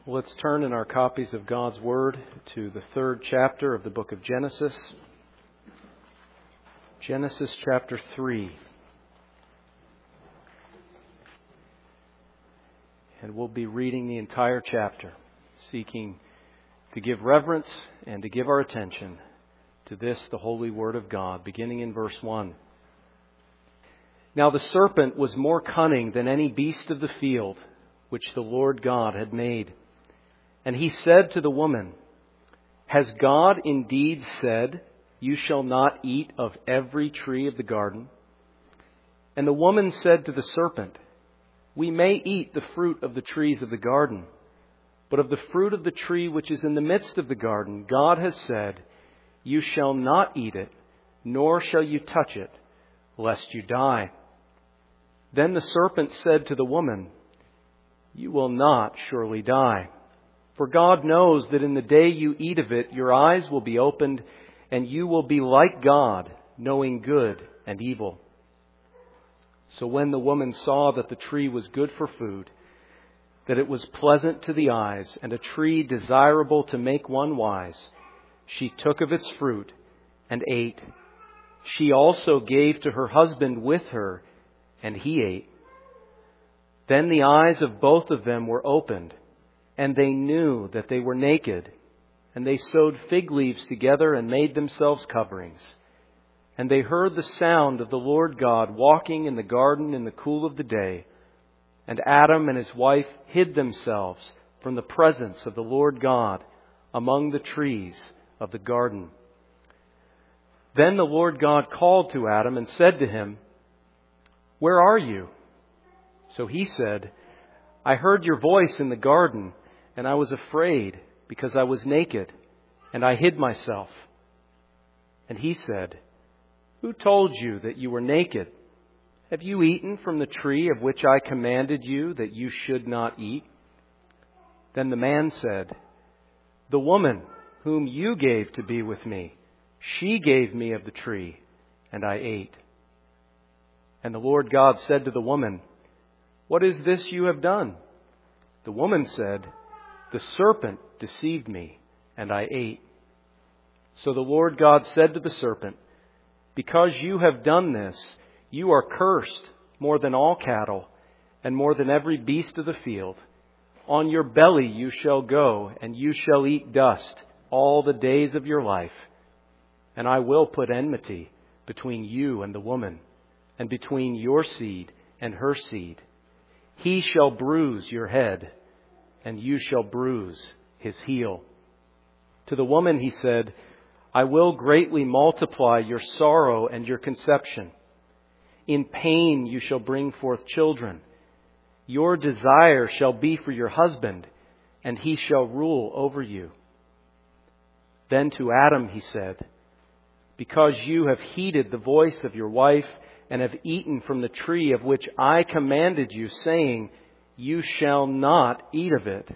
Let's turn in our copies of God's Word to the 3rd chapter of the book of Genesis. Genesis chapter 3. And we'll be reading the entire chapter, seeking to give reverence and to give our attention to this, the holy Word of God, beginning in verse 1. Now the serpent was more cunning than any beast of the field, which the Lord God had made. And he said to the woman, Has God indeed said, You shall not eat of every tree of the garden? And the woman said to the serpent, We may eat the fruit of the trees of the garden, but of the fruit of the tree which is in the midst of the garden, God has said, You shall not eat it, nor shall you touch it, lest you die. Then the serpent said to the woman, You will not surely die. For God knows that in the day you eat of it, your eyes will be opened, and you will be like God, knowing good and evil. So when the woman saw that the tree was good for food, that it was pleasant to the eyes, and a tree desirable to make one wise, she took of its fruit and ate. She also gave to her husband with her, and he ate. Then the eyes of both of them were opened, and they knew that they were naked, and they sewed fig leaves together and made themselves coverings. And they heard the sound of the Lord God walking in the garden in the cool of the day. And Adam and his wife hid themselves from the presence of the Lord God among the trees of the garden. Then the Lord God called to Adam and said to him, Where are you? So he said, I heard your voice in the garden, and I was afraid because I was naked, and I hid myself. And he said, Who told you that you were naked? Have you eaten from the tree of which I commanded you that you should not eat? Then the man said, The woman whom you gave to be with me, she gave me of the tree, and I ate. And the Lord God said to the woman, What is this you have done? The woman said, The serpent deceived me, and I ate. So the Lord God said to the serpent, Because you have done this, you are cursed more than all cattle, and more than every beast of the field. On your belly you shall go, and you shall eat dust all the days of your life. And I will put enmity between you and the woman, and between your seed and her seed. He shall bruise your head, and you shall bruise his heel. To the woman he said, I will greatly multiply your sorrow and your conception. In pain you shall bring forth children. Your desire shall be for your husband, and he shall rule over you. Then to Adam he said, Because you have heeded the voice of your wife, and have eaten from the tree of which I commanded you, saying, You shall not eat of it.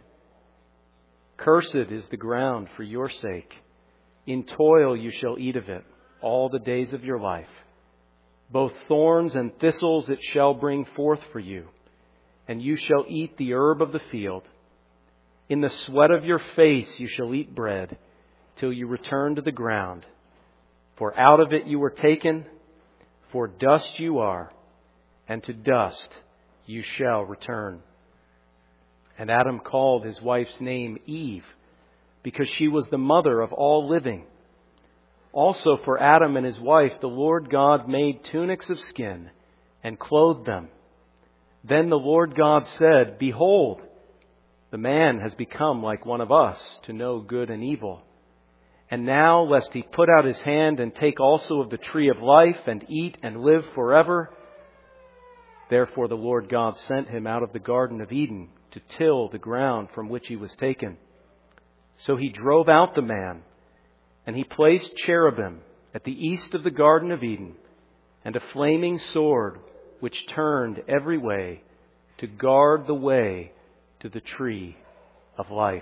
Cursed is the ground for your sake. In toil you shall eat of it all the days of your life. Both thorns and thistles it shall bring forth for you, and you shall eat the herb of the field. In the sweat of your face you shall eat bread, till you return to the ground. For out of it you were taken, for dust you are, and to dust you shall return. And Adam called his wife's name Eve, because she was the mother of all living. Also for Adam and his wife the Lord God made tunics of skin and clothed them. Then the Lord God said, Behold, the man has become like one of us to know good and evil. And now, lest he put out his hand and take also of the tree of life and eat and live forever. Therefore the Lord God sent him out of the Garden of Eden to till the ground from which he was taken. So he drove out the man, and he placed cherubim at the east of the Garden of Eden, and a flaming sword which turned every way to guard the way to the tree of life.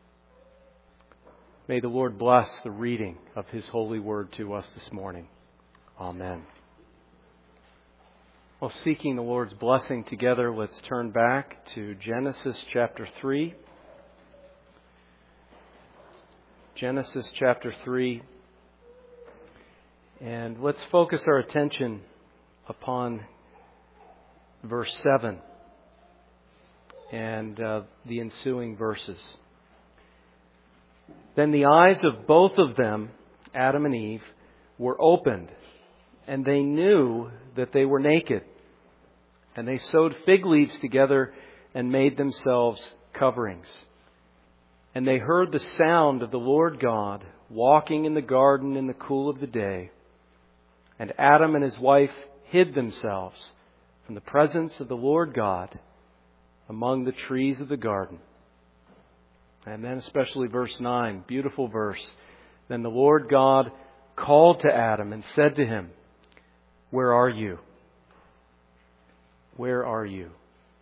May the Lord bless the reading of His holy word to us this morning. Amen. Well, seeking the Lord's blessing together, let's turn back to Genesis chapter 3. Genesis chapter 3. And let's focus our attention upon verse 7 and the ensuing verses. Then the eyes of both of them, Adam and Eve, were opened, and they knew that they were naked. And they sewed fig leaves together and made themselves coverings. And they heard the sound of the Lord God walking in the garden in the cool of the day. And Adam and his wife hid themselves from the presence of the Lord God among the trees of the garden. And then especially verse 9, beautiful verse. Then the Lord God called to Adam and said to him, "Where are you? Where are you?"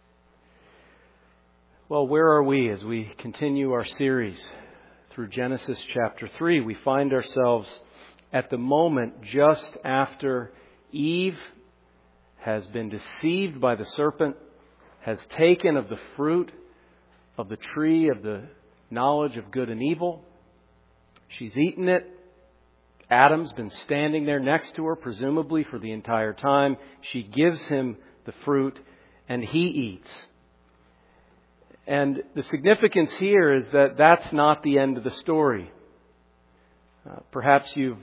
Well, where are we as we continue our series through Genesis chapter 3? We find ourselves at the moment just after Eve has been deceived by the serpent, has taken of the fruit of the tree of the knowledge of good and evil. She's eaten it. Adam's been standing there next to her, presumably for the entire time. She gives him the fruit, and he eats. And the significance here is that that's not the end of the story. Perhaps you've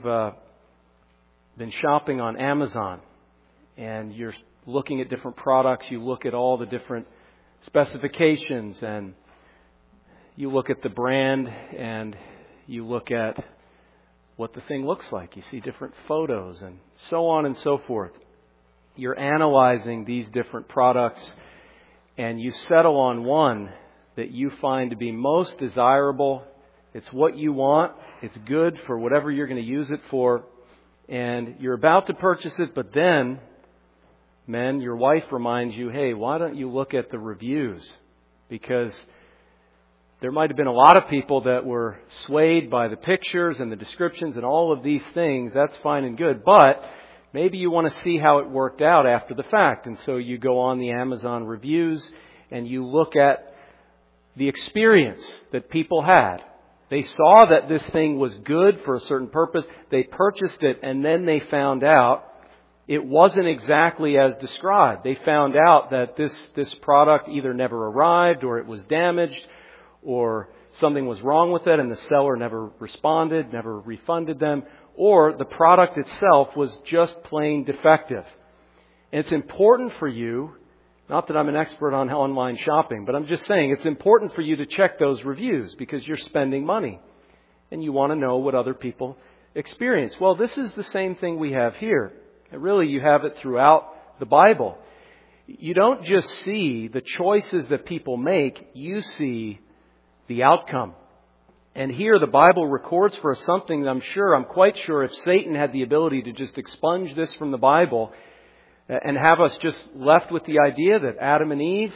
been shopping on Amazon, and you're looking at different products. You look at all the different specifications, and you look at the brand, and you look at what the thing looks like. You see different photos and so on and so forth. You're analyzing these different products, and you settle on one that you find to be most desirable. It's what you want. It's good for whatever you're going to use it for. And you're about to purchase it, but then, men, your wife reminds you, hey, why don't you look at the reviews? Because there might have been a lot of people that were swayed by the pictures and the descriptions and all of these things. That's fine and good. But maybe you want to see how it worked out after the fact. And so you go on the Amazon reviews and you look at the experience that people had. They saw that this thing was good for a certain purpose. They purchased it, and then they found out it wasn't exactly as described. They found out that this product either never arrived, or it was damaged, or something was wrong with it and the seller never responded, never refunded them, or the product itself was just plain defective. And it's important for you, not that I'm an expert on online shopping, but I'm just saying it's important for you to check those reviews because you're spending money and you want to know what other people experience. Well, this is the same thing we have here. And really, you have it throughout the Bible. You don't just see the choices that people make, you see the outcome. And here the Bible records for us something I'm quite sure if Satan had the ability to just expunge this from the Bible and have us just left with the idea that Adam and Eve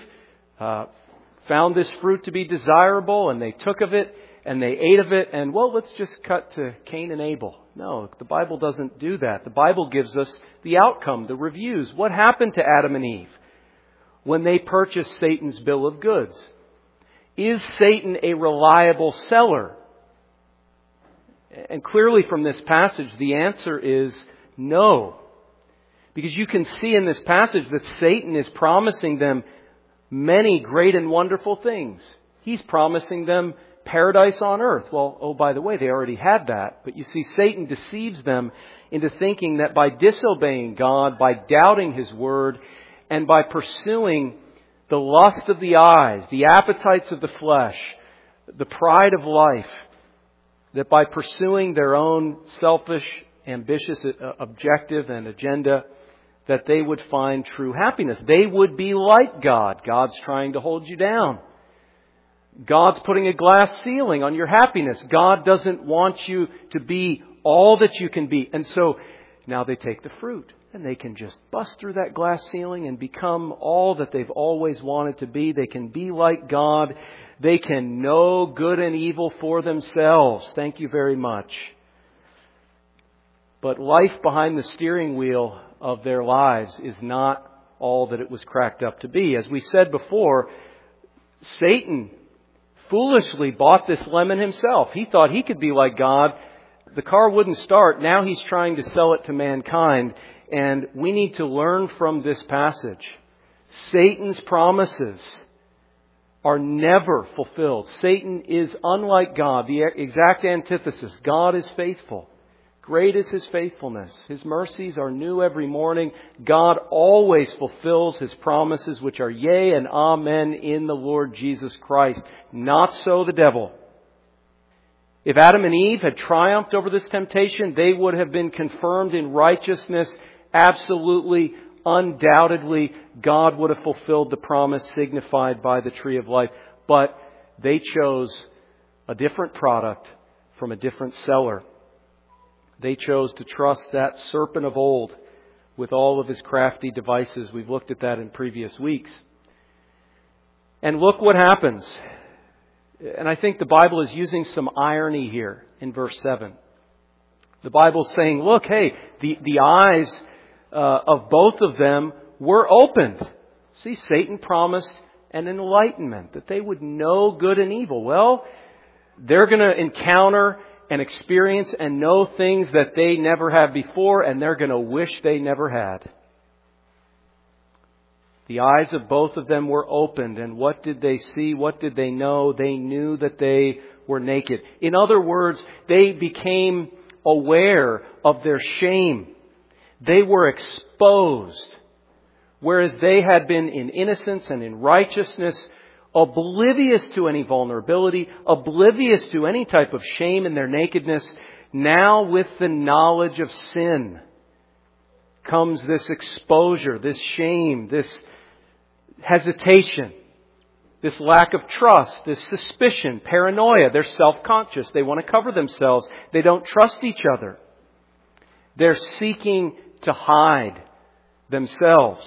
found this fruit to be desirable and they took of it and they ate of it and, well, let's just cut to Cain and Abel. No, the Bible doesn't do that. The Bible gives us the outcome, the reviews. What happened to Adam and Eve when they purchased Satan's bill of goods? Is Satan a reliable seller? And clearly from this passage, the answer is no. Because you can see in this passage that Satan is promising them many great and wonderful things. He's promising them paradise on earth. Well, oh, by the way, they already had that. But you see, Satan deceives them into thinking that by disobeying God, by doubting His Word, and by pursuing the lust of the eyes, the appetites of the flesh, the pride of life, that by pursuing their own selfish, ambitious objective and agenda, that they would find true happiness. They would be like God. God's trying to hold you down. God's putting a glass ceiling on your happiness. God doesn't want you to be all that you can be. And so now they take the fruit. And they can just bust through that glass ceiling and become all that they've always wanted to be. They can be like God. They can know good and evil for themselves. Thank you very much. But life behind the steering wheel of their lives is not all that it was cracked up to be. As we said before, Satan foolishly bought this lemon himself. He thought he could be like God. The car wouldn't start. Now he's trying to sell it to mankind. And we need to learn from this passage. Satan's promises are never fulfilled. Satan is unlike God, the exact antithesis. God is faithful. Great is His faithfulness. His mercies are new every morning. God always fulfills His promises, which are yea and amen in the Lord Jesus Christ. Not so the devil. If Adam and Eve had triumphed over this temptation, they would have been confirmed in righteousness. Absolutely, undoubtedly, God would have fulfilled the promise signified by the tree of life. But they chose a different product from a different seller. They chose to trust that serpent of old with all of his crafty devices. We've looked at that in previous weeks. And look what happens. And I think the Bible is using some irony here in verse 7. The Bible's saying, look, hey, the eyes of both of them were opened. See, Satan promised an enlightenment, that they would know good and evil. Well, they're going to encounter and experience and know things that they never have before, and they're going to wish they never had. The eyes of both of them were opened, and what did they see? What did they know? They knew that they were naked. In other words, they became aware of their shame. They were exposed, whereas they had been in innocence and in righteousness, oblivious to any vulnerability, oblivious to any type of shame in their nakedness. Now with the knowledge of sin comes this exposure, this shame, this hesitation, this lack of trust, this suspicion, paranoia. They're self-conscious. They want to cover themselves. They don't trust each other. They're seeking to hide themselves.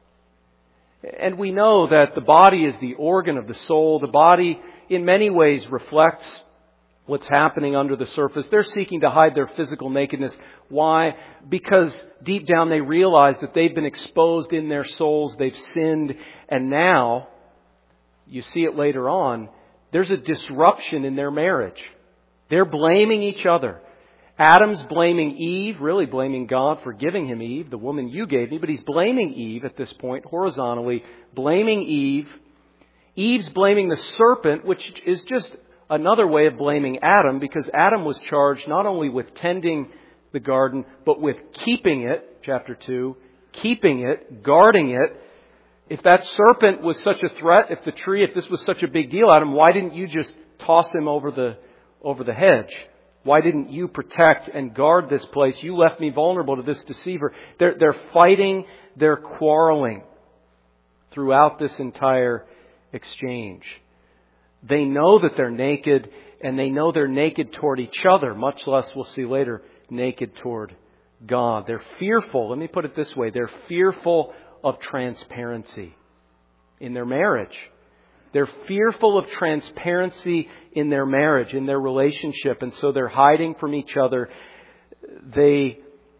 And we know that the body is the organ of the soul. The body in many ways reflects what's happening under the surface. They're seeking to hide their physical nakedness. Why? Because deep down they realize that they've been exposed in their souls. They've sinned. And now, you see it later on, there's a disruption in their marriage. They're blaming each other. Adam's blaming Eve, really blaming God for giving him Eve, the woman you gave me, but he's blaming Eve at this point, horizontally, blaming Eve. Eve's blaming the serpent, which is just another way of blaming Adam, because Adam was charged not only with tending the garden, but with keeping it, chapter 2, keeping it, guarding it. If that serpent was such a threat, if this was such a big deal, Adam, why didn't you just toss him over the hedge? Why didn't you protect and guard this place? You left me vulnerable to this deceiver. They're fighting, they're quarreling throughout this entire exchange. They know that they're naked, and they know they're naked toward each other, much less, we'll see later, naked toward God. They're fearful, let me put it this way, they're fearful of transparency in their marriage. They're fearful of transparency in their marriage, in their relationship, and so they're hiding from each other. They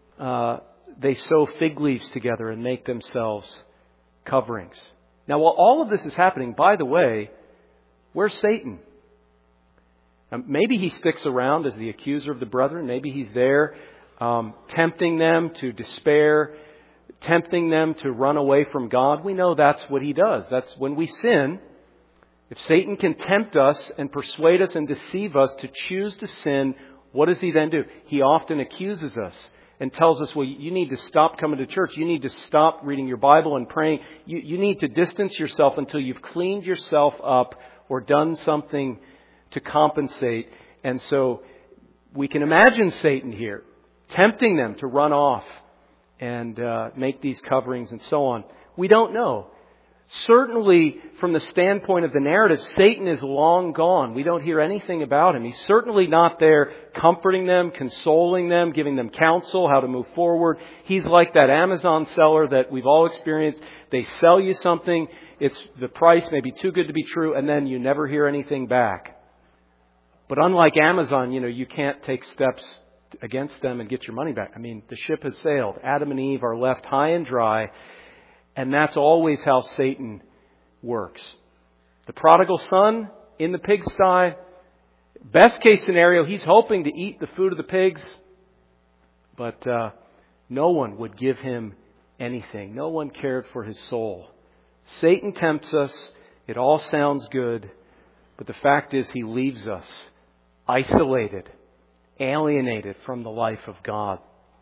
sew fig leaves together and make themselves coverings. Now, while all of this is happening, by the way, where's Satan? Maybe he sticks around as the accuser of the brethren. Maybe he's there tempting them to despair, tempting them to run away from God. We know that's what he does. That's when we sin. If Satan can tempt us and persuade us and deceive us to choose to sin, what does he then do? He often accuses us and tells us, well, you need to stop coming to church. You need to stop reading your Bible and praying. You need to distance yourself until you've cleaned yourself up or done something to compensate. And so we can imagine Satan here tempting them to run off and make these coverings and so on. We don't know. Certainly, from the standpoint of the narrative, Satan is long gone. We don't hear anything about him. He's certainly not there comforting them, consoling them, giving them counsel, how to move forward. He's like that Amazon seller that we've all experienced. They sell you something, the price may be too good to be true, and then you never hear anything back. But unlike Amazon, you can't take steps against them and get your money back. I mean, the ship has sailed. Adam and Eve are left high and dry. And that's always how Satan works. The prodigal son in the pigsty. Best case scenario, he's hoping to eat the food of the pigs. But no one would give him anything. No one cared for his soul. Satan tempts us. It all sounds good. But the fact is, he leaves us isolated, alienated from the life of God.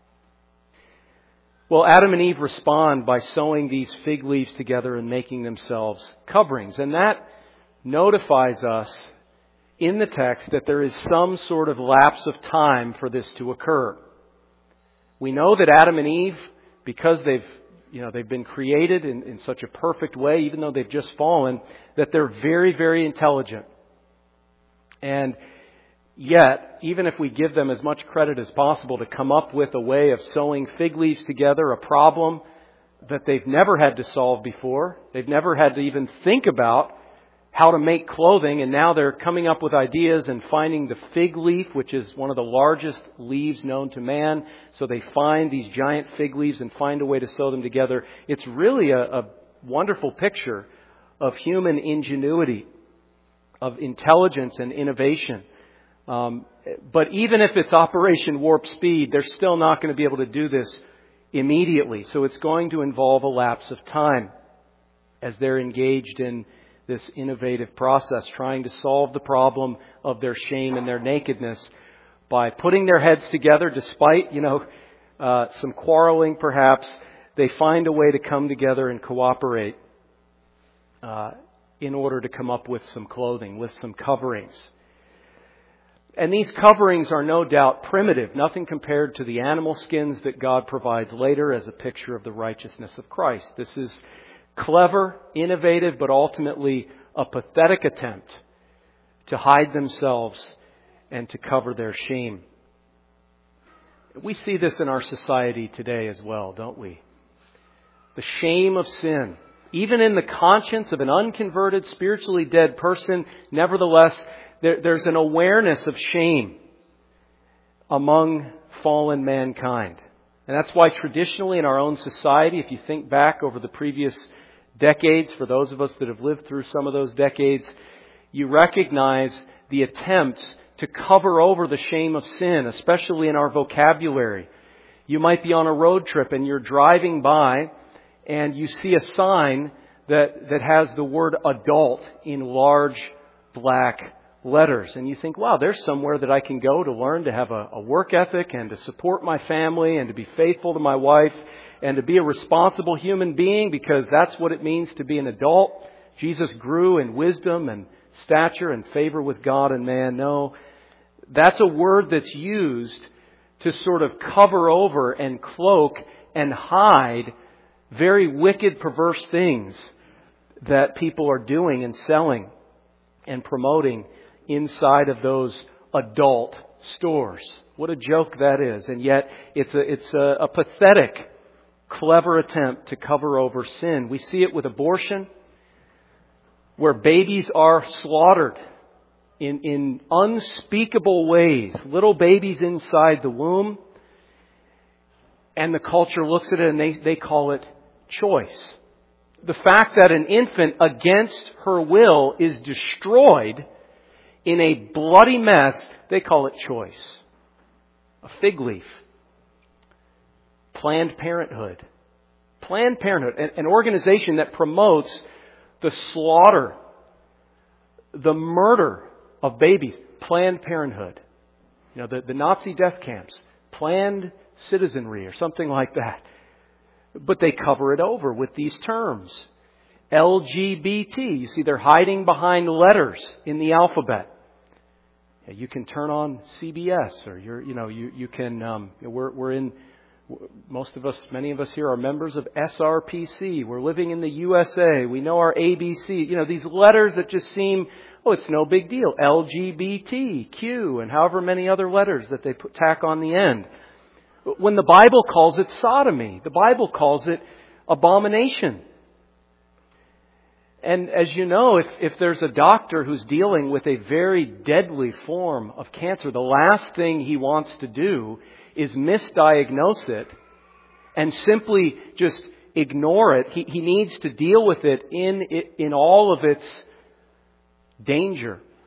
Well, Adam and Eve respond by sewing these fig leaves together and making themselves coverings. And that notifies us in the text that there is some sort of lapse of time for this to occur. We know that Adam and Eve, because they've been created in such a perfect way, even though they've just fallen, that they're very, very intelligent. And yet, even if we give them as much credit as possible to come up with a way of sewing fig leaves together, a problem that they've never had to solve before, they've never had to even think about how to make clothing, and now they're coming up with ideas and finding the fig leaf, which is one of the largest leaves known to man. So they find these giant fig leaves and find a way to sew them together. It's really a wonderful picture of human ingenuity, of intelligence and innovation. But even if it's Operation Warp Speed, they're still not going to be able to do this immediately. So it's going to involve a lapse of time as they're engaged in this innovative process, trying to solve the problem of their shame and their nakedness by putting their heads together, despite, some quarreling perhaps. They find a way to come together and cooperate in order to come up with some clothing, with some coverings. And these coverings are no doubt primitive, nothing compared to the animal skins that God provides later as a picture of the righteousness of Christ. This is clever, innovative, but ultimately a pathetic attempt to hide themselves and to cover their shame. We see this in our society today as well, don't we? The shame of sin. Even in the conscience of an unconverted, spiritually dead person, nevertheless, there's an awareness of shame among fallen mankind. And that's why traditionally in our own society, if you think back over the previous decades, for those of us that have lived through some of those decades, you recognize the attempts to cover over the shame of sin, especially in our vocabulary. You might be on a road trip and you're driving by and you see a sign that has the word adult in large black letters. And you think, wow, there's somewhere that I can go to learn to have a work ethic and to support my family and to be faithful to my wife and to be a responsible human being, because that's what it means to be an adult. Jesus grew in wisdom and stature and favor with God and man. No, that's a word that's used to sort of cover over and cloak and hide very wicked, perverse things that people are doing and selling and promoting inside of those adult stores. What a joke that is. And yet it's a pathetic, clever attempt to cover over sin. We see it with abortion, where babies are slaughtered in unspeakable ways. Little babies inside the womb. And the culture looks at it and they call it choice. The fact that an infant against her will is destroyed in a bloody mess, they call it choice. A fig leaf. Planned Parenthood. Planned Parenthood, an organization that promotes the slaughter, the murder of babies. Planned Parenthood. The Nazi death camps. Planned Citizenry or something like that. But they cover it over with these terms. LGBT. You see, they're hiding behind letters in the alphabet. You can turn on CBS, or you can. We're in. Most of us, many of us here are members of SRPC. We're living in the USA. We know our ABC. These letters that just seem, it's no big deal. LGBTQ and however many other letters that they tack on the end. When the Bible calls it sodomy, the Bible calls it abomination. And as you know, if there's a doctor who's dealing with a very deadly form of cancer, the last thing he wants to do is misdiagnose it and simply just ignore it. He needs to deal with it in all of its danger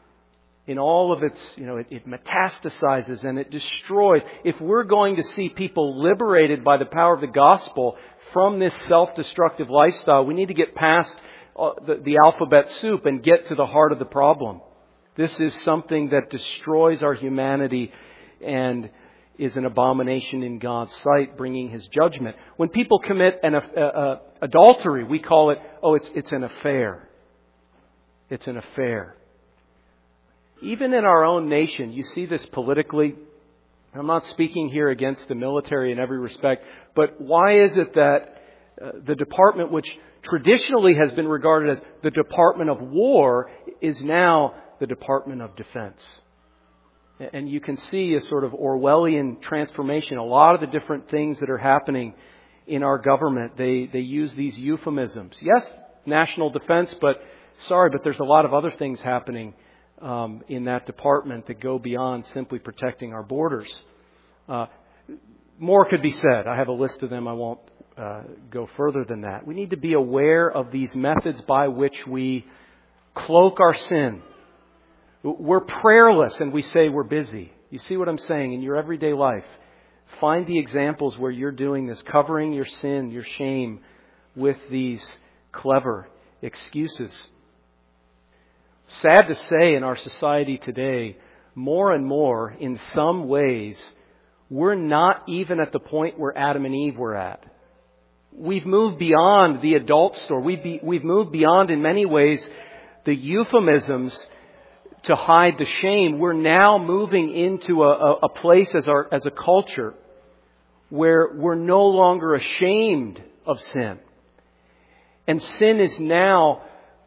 in all of its, it metastasizes and it destroys. If we're going to see people liberated by the power of the gospel from this self-destructive lifestyle, we need to get past the alphabet soup and get to the heart of the problem. This is something that destroys our humanity and is an abomination in God's sight, bringing His judgment. When people commit an adultery, we call it, it's an affair. It's an affair. Even in our own nation, you see this politically. I'm not speaking here against the military in every respect, but why is it that the department which traditionally has been regarded as the Department of War is now the Department of Defense? And you can see a sort of Orwellian transformation. A lot of the different things that are happening in our government, they use these euphemisms. Yes, national defense, but there's a lot of other things happening in that department that go beyond simply protecting our borders. More could be said. I have a list of them. I won't go further than that. We need to be aware of these methods by which we cloak our sin. We're prayerless and we say we're busy. You see what I'm saying? In your everyday life, find the examples where you're doing this, covering your sin, your shame with these clever excuses. Sad to say, in our society today, more and more, in some ways, we're not even at the point where Adam and Eve were at. We've moved beyond the adult store. We've moved beyond, in many ways, the euphemisms to hide the shame. We're now moving into a place as a culture where we're no longer ashamed of sin. And sin is now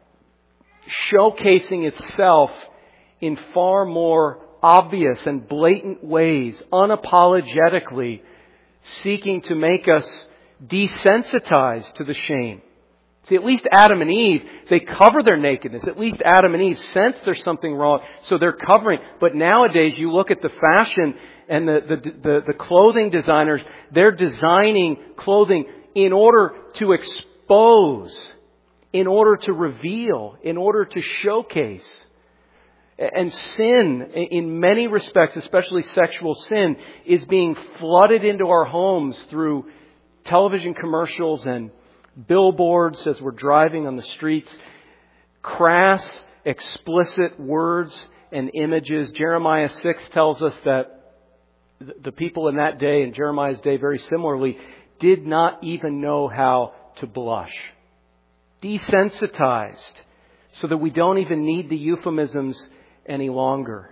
showcasing itself in far more obvious and blatant ways, unapologetically seeking to make us desensitized to the shame. See, at least Adam and Eve, they cover their nakedness. At least Adam and Eve sense there's something wrong, so they're covering. But nowadays, you look at the fashion and the clothing designers, they're designing clothing in order to expose, in order to reveal, in order to showcase. And sin, in many respects, especially sexual sin, is being flooded into our homes through television commercials and billboards as we're driving on the streets. Crass, explicit words and images. Jeremiah 6 tells us that the people in that day, in Jeremiah's day very similarly, did not even know how to blush. Desensitized, so that we don't even need the euphemisms any longer.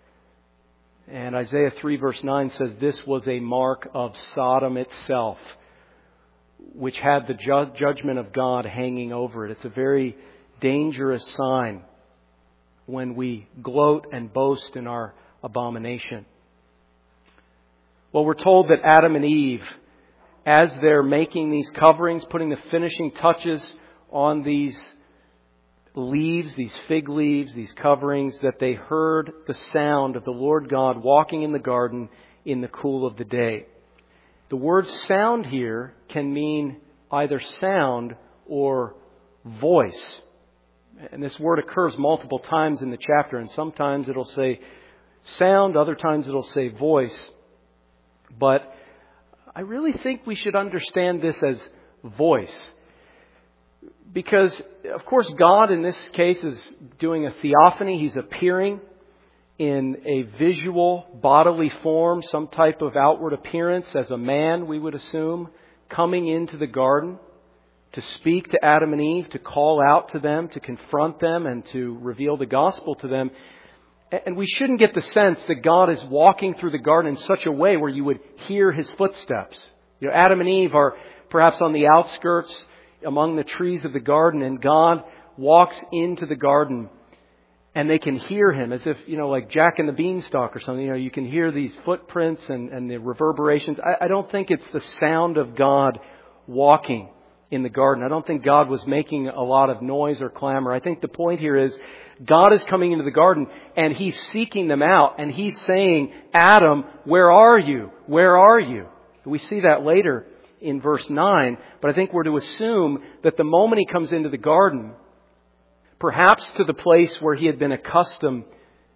And Isaiah 3 verse 9 says this was a mark of Sodom itself, which had the judgment of God hanging over it. It's a very dangerous sign when we gloat and boast in our abomination. Well, we're told that Adam and Eve, as they're making these coverings, putting the finishing touches on these leaves, these fig leaves, these coverings, that they heard the sound of the Lord God walking in the garden in the cool of the day. The word sound here can mean either sound or voice. And this word occurs multiple times in the chapter, and sometimes it'll say sound, other times it'll say voice. But I really think we should understand this as voice. Because, of course, God in this case is doing a theophany. He's appearing in a visual, bodily form, some type of outward appearance as a man, we would assume, coming into the garden to speak to Adam and Eve, to call out to them, to confront them, and to reveal the gospel to them. And we shouldn't get the sense that God is walking through the garden in such a way where you would hear His footsteps. Adam and Eve are perhaps on the outskirts among the trees of the garden, and God walks into the garden and they can hear Him as if, like Jack and the Beanstalk or something. You can hear these footprints and the reverberations. I don't think it's the sound of God walking in the garden. I don't think God was making a lot of noise or clamor. I think the point here is God is coming into the garden and He's seeking them out, and He's saying, Adam, where are you? Where are you? We see that later in verse 9, but I think we're to assume that the moment He comes into the garden, perhaps to the place where He had been accustomed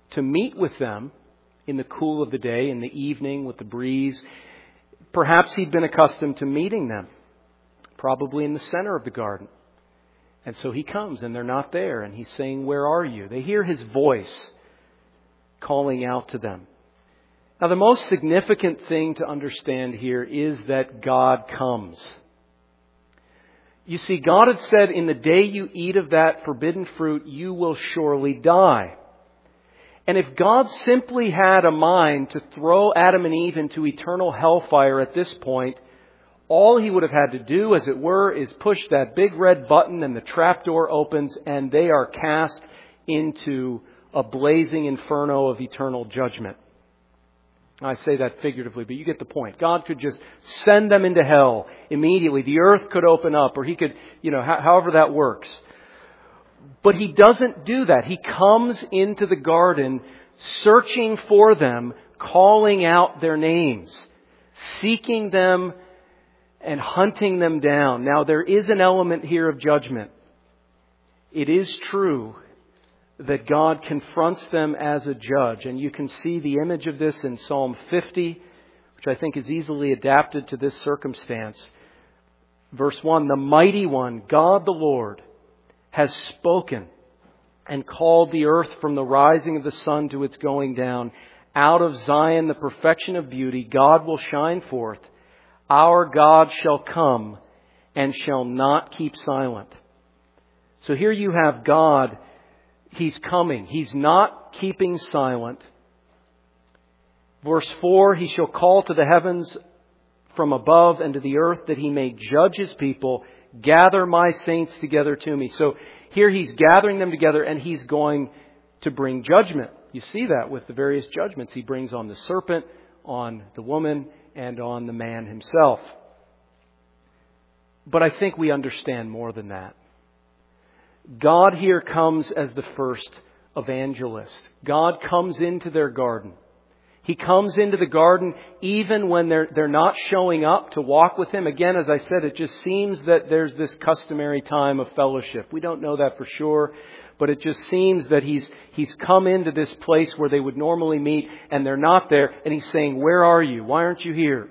to meet with them in the cool of the day, in the evening with the breeze. Perhaps he'd been accustomed to meeting them, probably in the center of the garden. And so he comes and they're not there, and he's saying, "Where are you?" They hear his voice calling out to them. Now, the most significant thing to understand here is that God comes. You see, God had said, "In the day you eat of that forbidden fruit, you will surely die." And if God simply had a mind to throw Adam and Eve into eternal hellfire at this point, all he would have had to do, as it were, is push that big red button and the trapdoor opens and they are cast into a blazing inferno of eternal judgment. I say that figuratively, but you get the point. God could just send them into hell immediately. The earth could open up, or he could, however that works. But he doesn't do that. He comes into the garden searching for them, calling out their names, seeking them and hunting them down. Now, there is an element here of judgment. It is true that God confronts them as a judge. And you can see the image of this in Psalm 50, which I think is easily adapted to this circumstance. Verse 1, "The mighty one, God the Lord, has spoken and called the earth from the rising of the sun to its going down. Out of Zion, the perfection of beauty, God will shine forth. Our God shall come and shall not keep silent." So here you have God. He's coming. He's not keeping silent. Verse 4, "He shall call to the heavens from above and to the earth that he may judge his people. Gather my saints together to me." So here he's gathering them together and he's going to bring judgment. You see that with the various judgments he brings on the serpent, on the woman, and on the man himself. But I think we understand more than that. God here comes as the first evangelist. God comes into their garden. He comes into the garden even when they're not showing up to walk with Him. Again, as I said, it just seems that there's this customary time of fellowship. We don't know that for sure, but it just seems that He's come into this place where they would normally meet and they're not there. And He's saying, "Where are you? Why aren't you here?"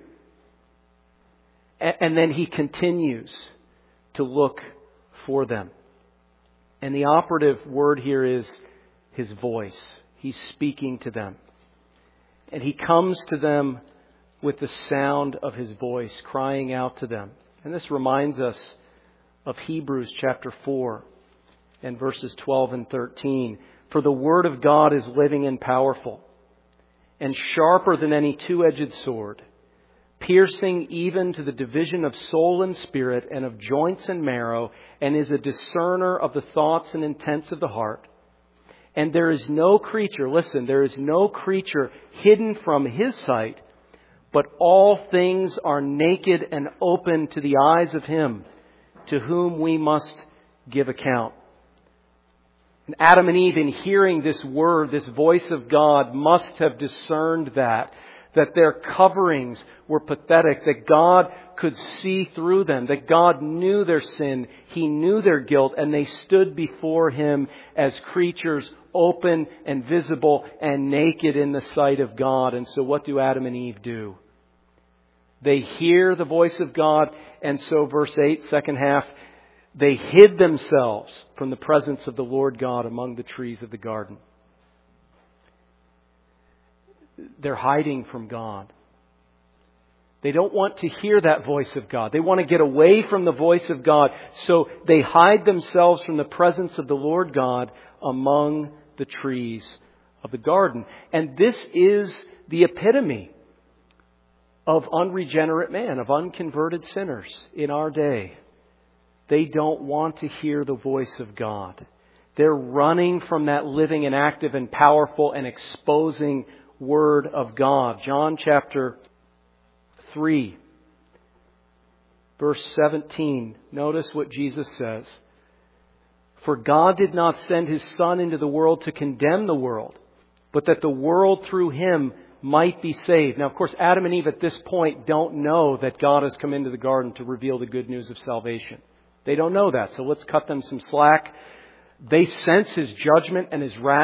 And then He continues to look for them. And the operative word here is His voice. He's speaking to them. And He comes to them with the sound of His voice, crying out to them. And this reminds us of Hebrews chapter 4 and verses 12 and 13. "For the word of God is living and powerful, and sharper than any two-edged sword, piercing even to the division of soul and spirit and of joints and marrow, and is a discerner of the thoughts and intents of the heart. And there is no creature," listen, "there is no creature hidden from His sight, but all things are naked and open to the eyes of Him to whom we must give account." And Adam and Eve, in hearing this word, this voice of God, must have discerned that their coverings were pathetic, that God could see through them, that God knew their sin, He knew their guilt, and they stood before Him as creatures open and visible and naked in the sight of God. And so what do Adam and Eve do? They hear the voice of God, and so verse 8, second half, they hid themselves from the presence of the Lord God among the trees of the garden. They're hiding from God. They don't want to hear that voice of God. They want to get away from the voice of God. So they hide themselves from the presence of the Lord God among the trees of the garden. And this is the epitome of unregenerate man, of unconverted sinners in our day. They don't want to hear the voice of God. They're running from that living and active and powerful and exposing Word of God. John chapter 3, verse 17. Notice what Jesus says. "For God did not send His Son into the world to condemn the world, but that the world through Him might be saved." Now, of course, Adam and Eve at this point don't know that God has come into the garden to reveal the good news of salvation. They don't know that, so let's cut them some slack. They sense His judgment and His wrath,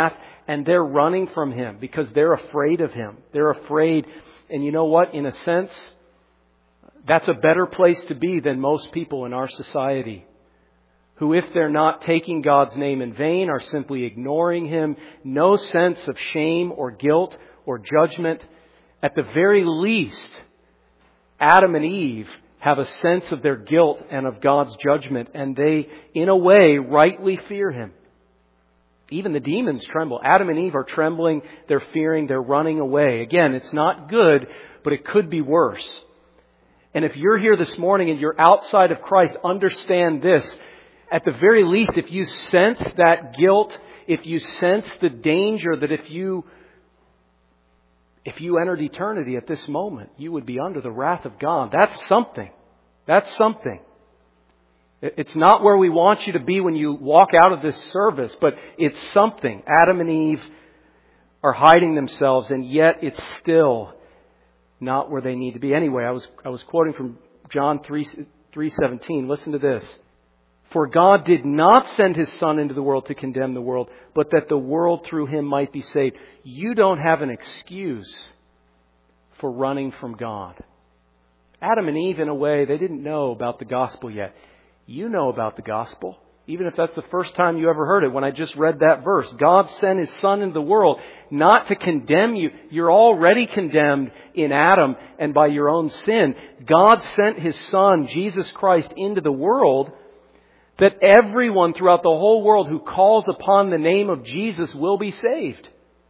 and they're running from Him because they're afraid of Him. They're afraid. And you know what? In a sense, that's a better place to be than most people in our society, who, if they're not taking God's name in vain, are simply ignoring Him. No sense of shame or guilt or judgment. At the very least, Adam and Eve have a sense of their guilt and of God's judgment, and they, in a way, rightly fear Him. Even the demons tremble. Adam and Eve are trembling, they're fearing, they're running away. Again, it's not good, but it could be worse. And if you're here this morning and you're outside of Christ, understand this. At the very least, if you sense that guilt, if you sense the danger that if you entered eternity at this moment, you would be under the wrath of God. That's something. That's something. It's not where we want you to be when you walk out of this service, but it's something. Adam and Eve are hiding themselves, and yet it's still not where they need to be. Anyway, I was quoting from John 3:17. Listen to this. For God did not send His Son into the world to condemn the world, but that the world through Him might be saved. You don't have an excuse for running from God. Adam and Eve, in a way, they didn't know about the gospel yet. You know about the gospel, even if that's the first time you ever heard it. When I just read that verse, God sent His Son into the world not to condemn you. You're already condemned in Adam and by your own sin. God sent His Son, Jesus Christ, into the world that everyone throughout the whole world who calls upon the name of Jesus will be saved.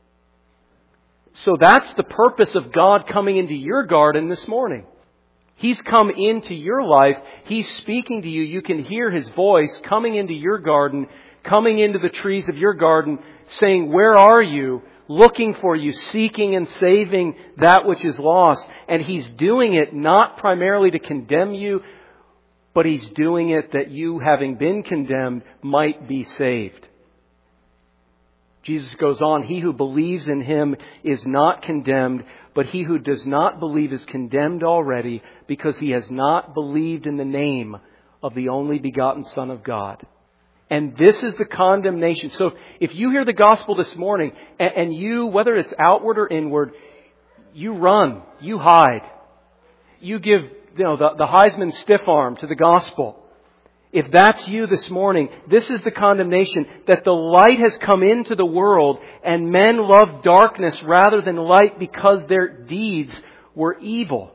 So that's the purpose of God coming into your garden this morning. He's come into your life. He's speaking to you. You can hear His voice coming into your garden, coming into the trees of your garden, saying, "Where are you?" Looking for you, seeking and saving that which is lost. And He's doing it not primarily to condemn you, but He's doing it that you, having been condemned, might be saved. Jesus goes on, "He who believes in Him is not condemned, but he who does not believe is condemned already, because he has not believed in the name of the only begotten Son of God." And this is the condemnation. So if you hear the gospel this morning, and you, whether it's outward or inward, you run, you hide, you give the Heisman stiff arm to the gospel. If that's you this morning, this is the condemnation, that the light has come into the world and men love darkness rather than light because their deeds were evil.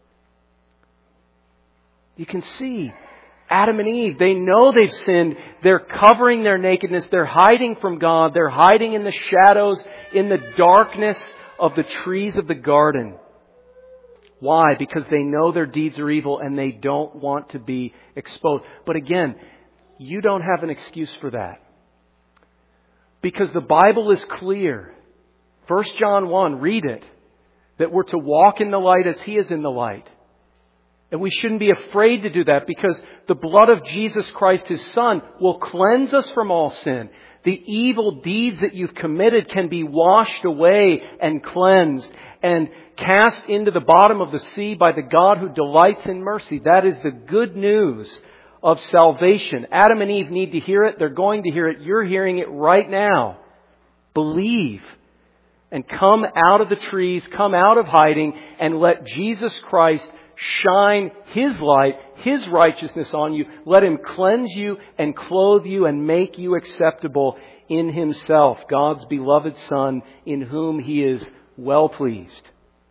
You can see Adam and Eve, they know they've sinned. They're covering their nakedness. They're hiding from God. They're hiding in the shadows, in the darkness of the trees of the garden. Why? Because they know their deeds are evil and they don't want to be exposed. But again, you don't have an excuse for that. Because the Bible is clear. 1 John 1, read it. That we're to walk in the light as He is in the light. And we shouldn't be afraid to do that, because the blood of Jesus Christ, His Son, will cleanse us from all sin. The evil deeds that you've committed can be washed away and cleansed and cast into the bottom of the sea by the God who delights in mercy. That is the good news of salvation. Adam and Eve need to hear it. They're going to hear it. You're hearing it right now. Believe and come out of the trees, come out of hiding, and let Jesus Christ shine His light, His righteousness on you. Let Him cleanse you and clothe you and make you acceptable in Himself, God's beloved Son, in whom He is well pleased.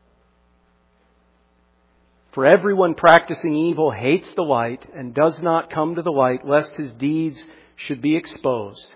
For everyone practicing evil hates the light and does not come to the light, lest his deeds should be exposed.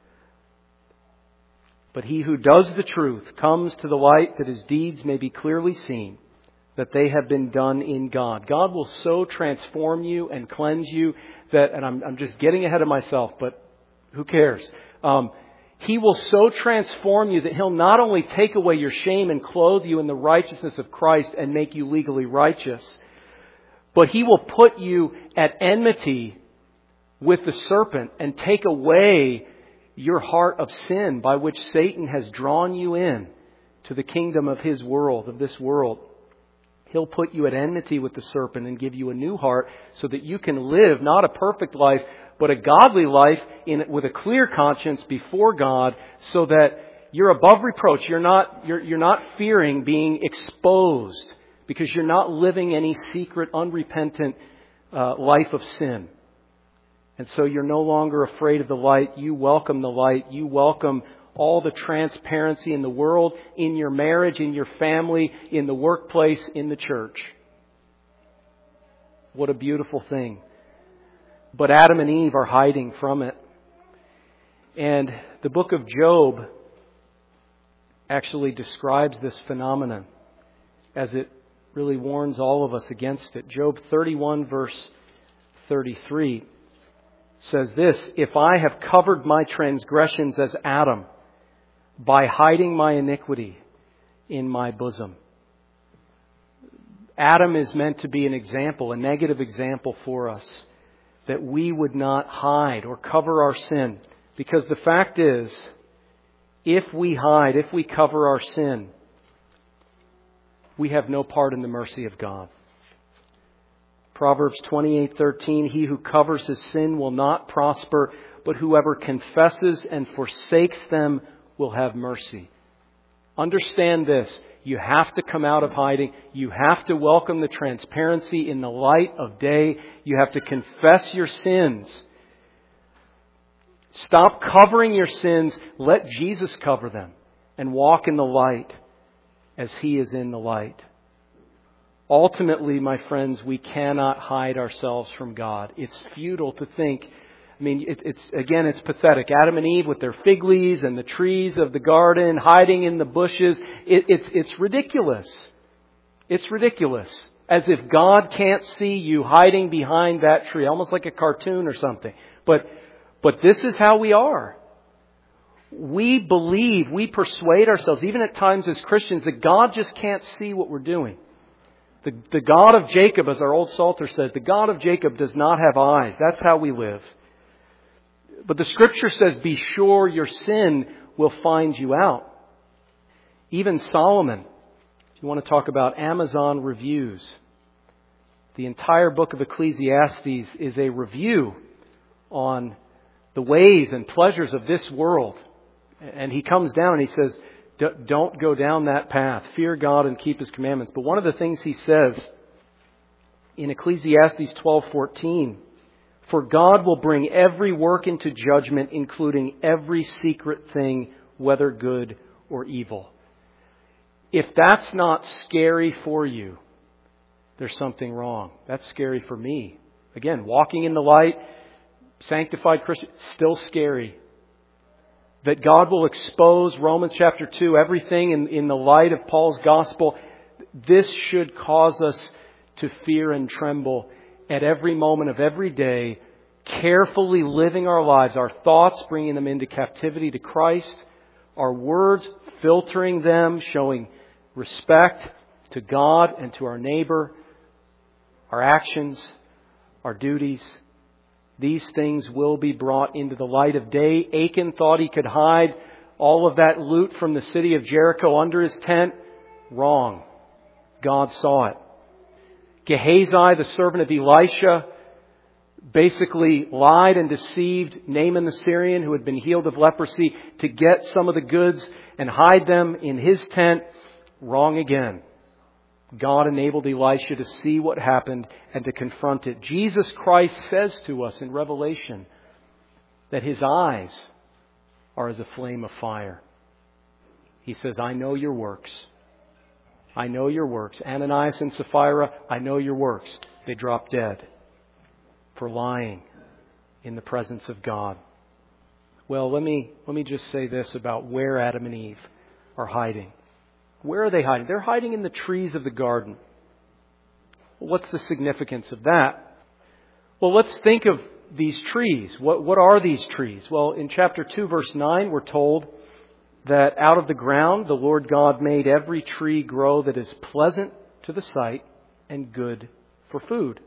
But he who does the truth comes to the light, that his deeds may be clearly seen, that they have been done in God. God will so transform you and cleanse you that, and I'm just getting ahead of myself, but who cares? He will so transform you that He'll not only take away your shame and clothe you in the righteousness of Christ and make you legally righteous, but He will put you at enmity with the serpent and take away your heart of sin by which Satan has drawn you in to the kingdom of his world, of this world. He'll put you at enmity with the serpent and give you a new heart so that you can live not a perfect life, but a godly life with a clear conscience before God, so that you're above reproach. You're not fearing being exposed because you're not living any secret, unrepentant life of sin. And so you're no longer afraid of the light. You welcome the light. You welcome all the transparency in the world, in your marriage, in your family, in the workplace, in the church. What a beautiful thing. But Adam and Eve are hiding from it. And the book of Job actually describes this phenomenon as it really warns all of us against it. Job 31 verse 33 says this, "If I have covered my transgressions as Adam by hiding my iniquity in my bosom." Adam is meant to be an example, a negative example for us, that we would not hide or cover our sin. Because the fact is, if we hide, if we cover our sin, we have no part in the mercy of God. Proverbs 28:13, "He who covers his sin will not prosper, but whoever confesses and forsakes them will have mercy." Understand this. You have to come out of hiding. You have to welcome the transparency in the light of day. You have to confess your sins. Stop covering your sins. Let Jesus cover them and walk in the light as He is in the light. Ultimately, my friends, we cannot hide ourselves from God. It's futile to think. I mean, it's pathetic. Adam and Eve with their fig leaves and the trees of the garden, hiding in the bushes. It's ridiculous. It's ridiculous. As if God can't see you hiding behind that tree, almost like a cartoon or something. But this is how we are. We believe, we persuade ourselves, even at times as Christians, that God just can't see what we're doing. The God of Jacob, as our old Psalter says, the God of Jacob does not have eyes. That's how we live. But the Scripture says, be sure your sin will find you out. Even Solomon, if you want to talk about Amazon reviews, the entire book of Ecclesiastes is a review on the ways and pleasures of this world. And he comes down and he says, don't go down that path. Fear God and keep His commandments. But one of the things he says in Ecclesiastes 12:14, "For God will bring every work into judgment, including every secret thing, whether good or evil." If that's not scary for you, there's something wrong. That's scary for me. Again, walking in the light, sanctified Christian, still scary. That God will expose, Romans chapter 2, everything in the light of Paul's gospel. This should cause us to fear and tremble at every moment of every day, carefully living our lives, our thoughts, bringing them into captivity to Christ, our words, filtering them, showing respect to God and to our neighbor, our actions, our duties. These things will be brought into the light of day. Achan thought he could hide all of that loot from the city of Jericho under his tent. Wrong. God saw it. Gehazi, the servant of Elisha, basically lied and deceived Naaman the Syrian, who had been healed of leprosy, to get some of the goods and hide them in his tent. Wrong again. God enabled Elisha to see what happened and to confront it. Jesus Christ says to us in Revelation that His eyes are as a flame of fire. He says, "I know your works. I know your works. Ananias and Sapphira, I know your works." They dropped dead for lying in the presence of God. Well, let me just say this about where Adam and Eve are hiding. Where are they hiding? They're hiding in the trees of the garden. What's the significance of that? Well, let's think of these trees. What are these trees? Well, in chapter 2, verse 9, we're told that out of the ground the Lord God made every tree grow that is pleasant to the sight and good for food.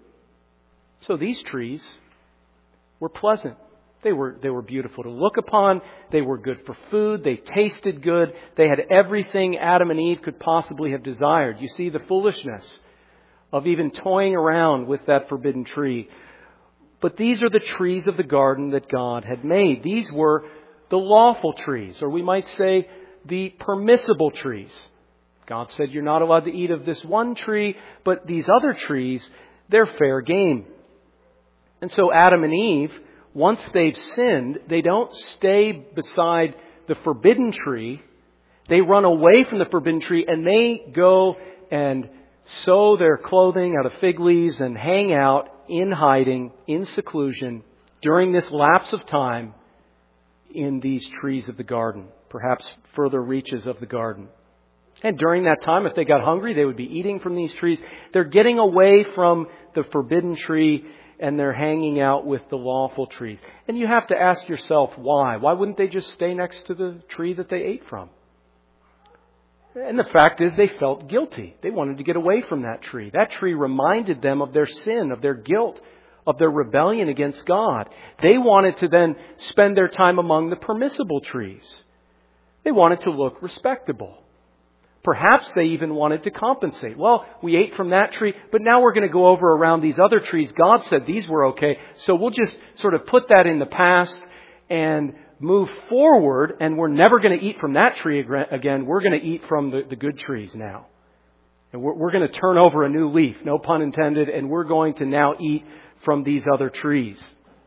So these trees were pleasant. They were beautiful to look upon. They were good for food. They tasted good. They had everything Adam and Eve could possibly have desired. You see the foolishness of even toying around with that forbidden tree. But these are the trees of the garden that God had made. These were the lawful trees, or we might say the permissible trees. God said you're not allowed to eat of this one tree, but these other trees, they're fair game. And so Adam and Eve, once they've sinned, they don't stay beside the forbidden tree. They run away from the forbidden tree and they go and sew their clothing out of fig leaves and hang out in hiding, in seclusion, during this lapse of time in these trees of the garden, perhaps further reaches of the garden. And during that time, if they got hungry, they would be eating from these trees. They're getting away from the forbidden tree and they're hanging out with the lawful trees. And you have to ask yourself why. Why wouldn't they just stay next to the tree that they ate from? And the fact is they felt guilty. They wanted to get away from that tree. That tree reminded them of their sin, of their guilt, of their rebellion against God. They wanted to then spend their time among the permissible trees. They wanted to look respectable. Perhaps they even wanted to compensate. Well, we ate from that tree, but now we're going to go over around these other trees. God said these were okay, so we'll just sort of put that in the past and move forward, and we're never going to eat from that tree again. We're going to eat from the good trees now. And we're going to turn over a new leaf, no pun intended, and we're going to now eat from these other trees.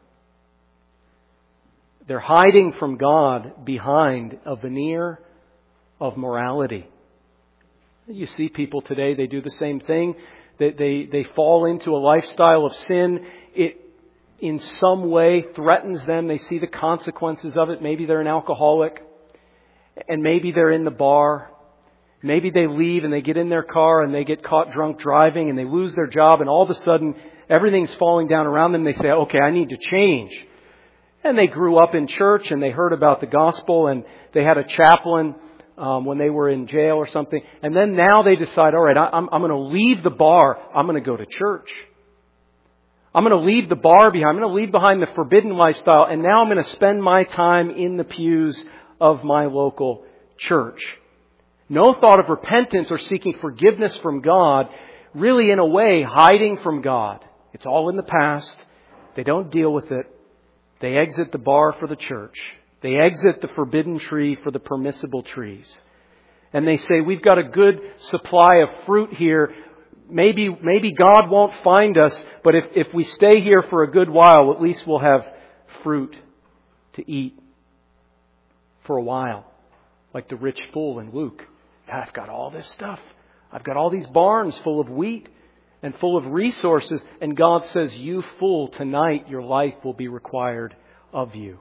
They're hiding from God behind a veneer of morality. You see people today, they do the same thing. They fall into a lifestyle of sin. It in some way threatens them. They see the consequences of it. Maybe they're an alcoholic. And maybe they're in the bar. Maybe they leave and they get in their car and they get caught drunk driving and they lose their job and all of a sudden everything's falling down around them. They say, okay, I need to change. And they grew up in church and they heard about the gospel and they had a chaplain when they were in jail or something. And then now they decide, all right, I'm going to leave the bar. I'm going to go to church. I'm going to leave the bar behind. I'm going to leave behind the forbidden lifestyle. And now I'm going to spend my time in the pews of my local church. No thought of repentance or seeking forgiveness from God. Really, in a way, hiding from God. It's all in the past. They don't deal with it. They exit the bar for the church. They exit the forbidden tree for the permissible trees. And they say, we've got a good supply of fruit here. Maybe God won't find us, but if we stay here for a good while, at least we'll have fruit to eat for a while. Like the rich fool in Luke. I've got all this stuff. I've got all these barns full of wheat and full of resources. And God says, you fool, tonight your life will be required of you.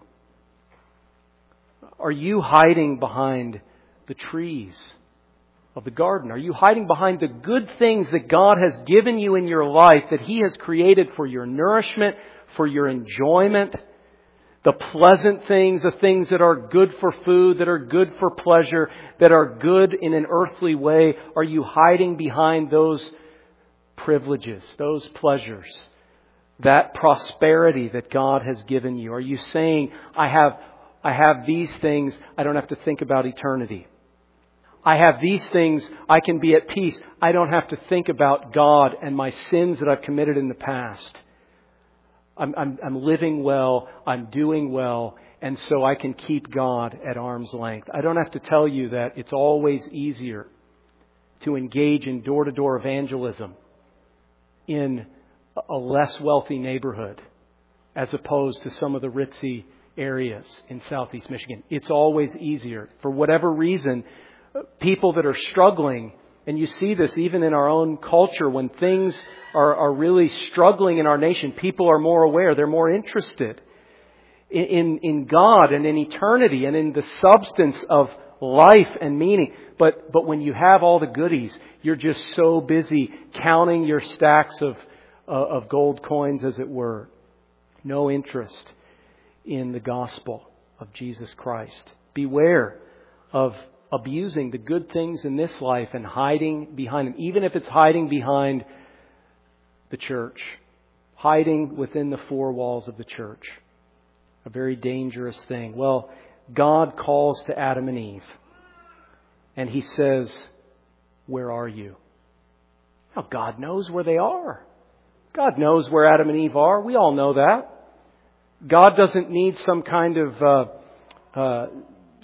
Are you hiding behind the trees of the garden? Are you hiding behind the good things that God has given you in your life, that He has created for your nourishment, for your enjoyment? The pleasant things, the things that are good for food, that are good for pleasure, that are good in an earthly way. Are you hiding behind those privileges, those pleasures, that prosperity that God has given you? Are you saying, I have these things, I don't have to think about eternity. I have these things, I can be at peace. I don't have to think about God and my sins that I've committed in the past. I'm living well, I'm doing well, and so I can keep God at arm's length. I don't have to tell you that it's always easier to engage in door-to-door evangelism in a less wealthy neighborhood as opposed to some of the ritzy areas in Southeast Michigan. It's always easier. For whatever reason, people that are struggling, and you see this even in our own culture, when things are really struggling in our nation, people are more aware, they're more interested in God and in eternity and in the substance of life and meaning. But when you have all the goodies, you're just so busy counting your stacks of gold coins, as it were. No interest in the gospel of Jesus Christ. Beware of abusing the good things in this life and hiding behind them, even if it's hiding behind the church, hiding within the four walls of the church. A very dangerous thing. Well, God calls to Adam and Eve, and He says, where are you? Now, God knows where they are. God knows where Adam and Eve are. We all know that. God doesn't need some kind of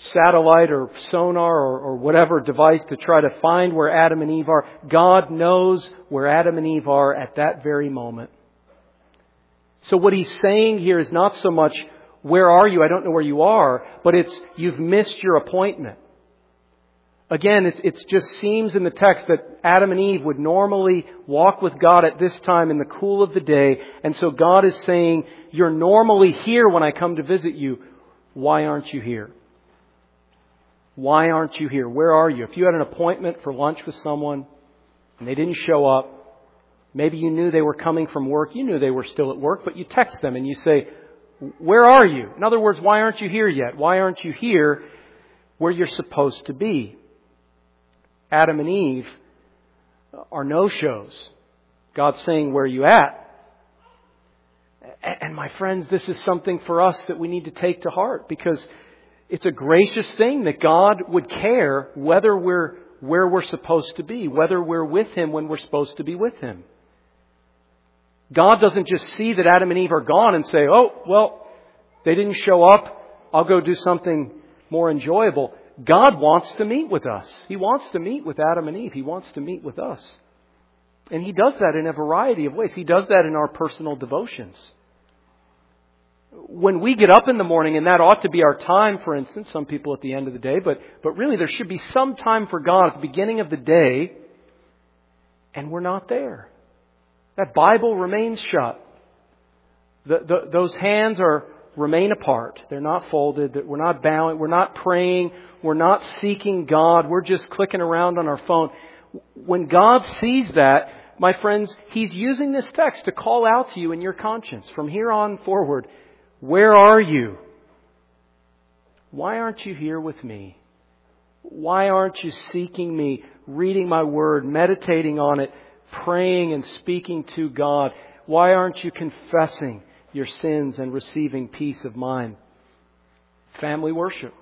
satellite or sonar or whatever device to try to find where Adam and Eve are. God knows where Adam and Eve are at that very moment. So what He's saying here is not so much, where are you? I don't know where you are, but it's, you've missed your appointment. Again, it just seems in the text that Adam and Eve would normally walk with God at this time in the cool of the day. And so God is saying, you're normally here when I come to visit you. Why aren't you here? Why aren't you here? Where are you? If you had an appointment for lunch with someone and they didn't show up, maybe you knew they were coming from work. You knew they were still at work, but you text them and you say, where are you? In other words, why aren't you here yet? Why aren't you here where you're supposed to be? Adam and Eve are no-shows. God's saying, where are you at? And my friends, this is something for us that we need to take to heart, because it's a gracious thing that God would care whether we're where we're supposed to be, whether we're with Him when we're supposed to be with Him. God doesn't just see that Adam and Eve are gone and say, oh, well, they didn't show up. I'll go do something more enjoyable. God wants to meet with us. He wants to meet with Adam and Eve. He wants to meet with us. And He does that in a variety of ways. He does that in our personal devotions. When we get up in the morning, and that ought to be our time, for instance, some people at the end of the day, but really there should be some time for God at the beginning of the day, and we're not there. That Bible remains shut. Those hands remain apart. They're not folded. We're not bowing. We're not praying. We're not seeking God. We're just clicking around on our phone. When God sees that, my friends, He's using this text to call out to you in your conscience. From here on forward, where are you? Why aren't you here with me? Why aren't you seeking me, reading my Word, meditating on it, praying and speaking to God? Why aren't you confessing your sins and receiving peace of mind? Family worship.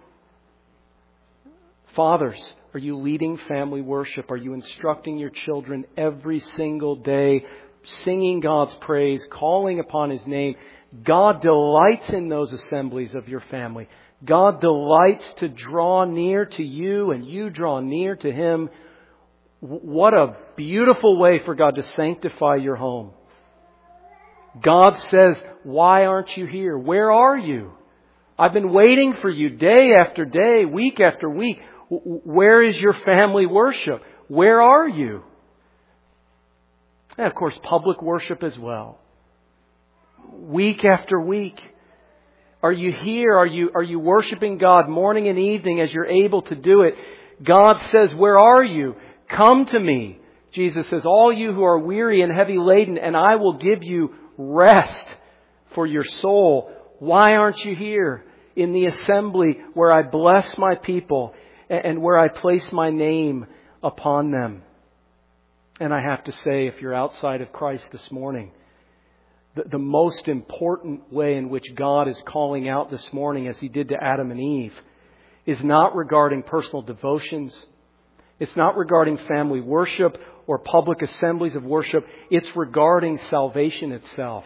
Fathers, are you leading family worship? Are you instructing your children every single day, singing God's praise, calling upon His name? God delights in those assemblies of your family. God delights to draw near to you and you draw near to Him. What a beautiful way for God to sanctify your home. God says, why aren't you here? Where are you? I've been waiting for you day after day, week after week. Where is your family worship? Where are you? And of course, public worship as well. Week after week. Are you here? Are you worshiping God morning and evening as you're able to do it? God says, where are you? Come to me. Jesus says, all you who are weary and heavy laden, and I will give you rest for your soul. Why aren't you here in the assembly where I bless my people and where I place my name upon them? And I have to say, if you're outside of Christ this morning, the most important way in which God is calling out this morning, as He did to Adam and Eve, is not regarding personal devotions. It's not regarding family worship or public assemblies of worship. It's regarding salvation itself.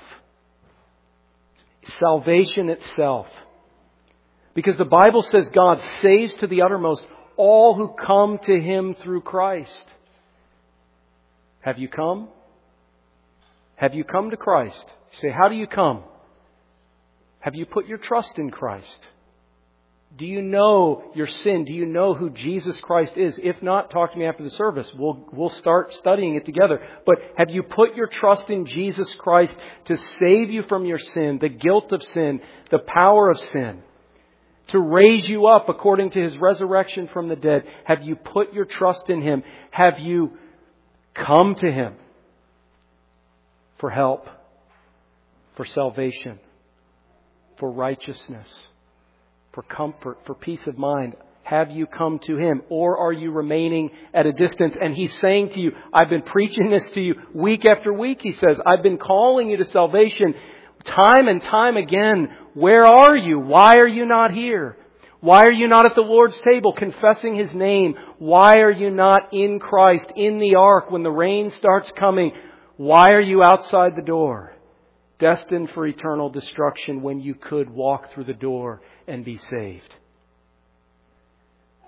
Salvation itself. Because the Bible says God saves to the uttermost all who come to Him through Christ. Have you come? Have you come to Christ? You say, how do you come? Have you put your trust in Christ? Do you know your sin? Do you know who Jesus Christ is? If not, talk to me after the service. We'll start studying it together. But have you put your trust in Jesus Christ to save you from your sin, the guilt of sin, the power of sin, to raise you up according to His resurrection from the dead? Have you put your trust in Him? Have you come to Him for help, for salvation, for righteousness, for comfort, for peace of mind? Have you come to Him? Or are you remaining at a distance? And He's saying to you, I've been preaching this to you week after week. He says, I've been calling you to salvation time and time again. Where are you? Why are you not here? Why are you not at the Lord's table confessing His name? Why are you not in Christ, in the ark when the rain starts coming? Why are you outside the door, destined for eternal destruction, when you could walk through the door and be saved?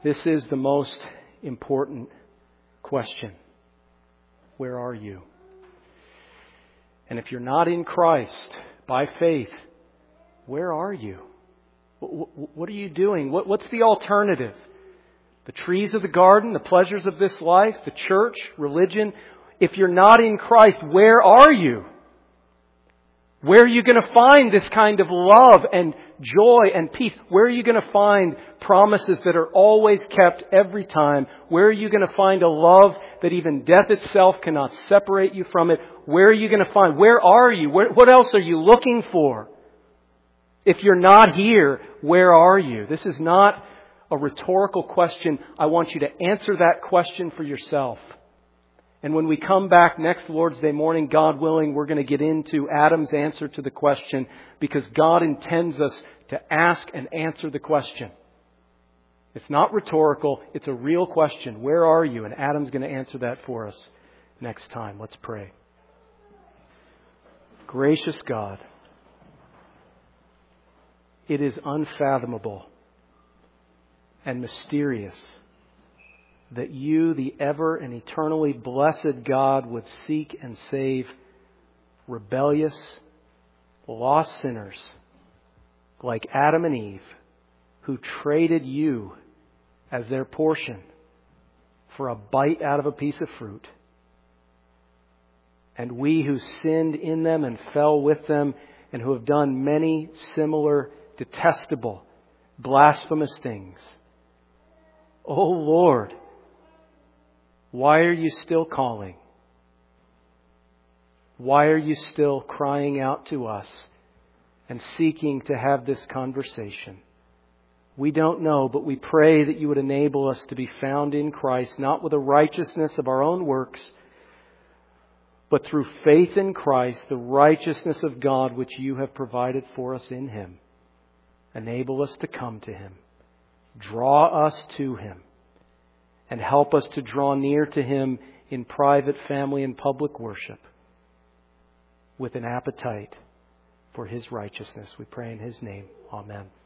This is the most important question. Where are you? And if you're not in Christ by faith, where are you? What are you doing? What's the alternative? The trees of the garden, the pleasures of this life, the church, religion. If you're not in Christ, where are you? Where are you going to find this kind of love and joy and peace? Where are you going to find promises that are always kept every time? Where are you going to find a love that even death itself cannot separate you from it? Where are you going to find? Where are you? What else are you looking for? If you're not here, where are you? This is not a rhetorical question. I want you to answer that question for yourself. And when we come back next Lord's Day morning, God willing, we're going to get into Adam's answer to the question, because God intends us to ask and answer the question. It's not rhetorical. It's a real question. Where are you? And Adam's going to answer that for us next time. Let's pray. Gracious God, it is unfathomable and mysterious that you, the ever and eternally blessed God, would seek and save rebellious, lost sinners like Adam and Eve, who traded you as their portion for a bite out of a piece of fruit. And we who sinned in them and fell with them, and who have done many similar detestable, blasphemous things. Oh Lord, why are you still calling? Why are you still crying out to us and seeking to have this conversation? We don't know, but we pray that you would enable us to be found in Christ, not with a righteousness of our own works, but through faith in Christ, the righteousness of God which you have provided for us in Him. Enable us to come to Him. Draw us to Him. And help us to draw near to Him in private, family, and public worship with an appetite for His righteousness. We pray in His name. Amen.